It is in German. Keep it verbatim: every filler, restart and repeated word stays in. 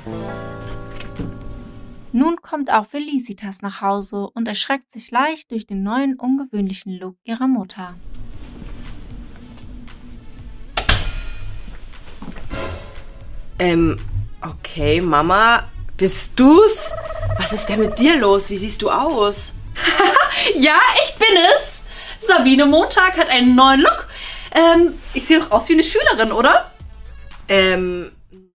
Nun kommt auch Felicitas nach Hause und erschreckt sich leicht durch den neuen, ungewöhnlichen Look ihrer Mutter. Ähm, okay, Mama, bist du's? Was ist denn mit dir los? Wie siehst du aus? Ja, ich bin es. Sabine Montag hat einen neuen Look. Ähm, ich sehe doch aus wie eine Schülerin, oder? Ähm,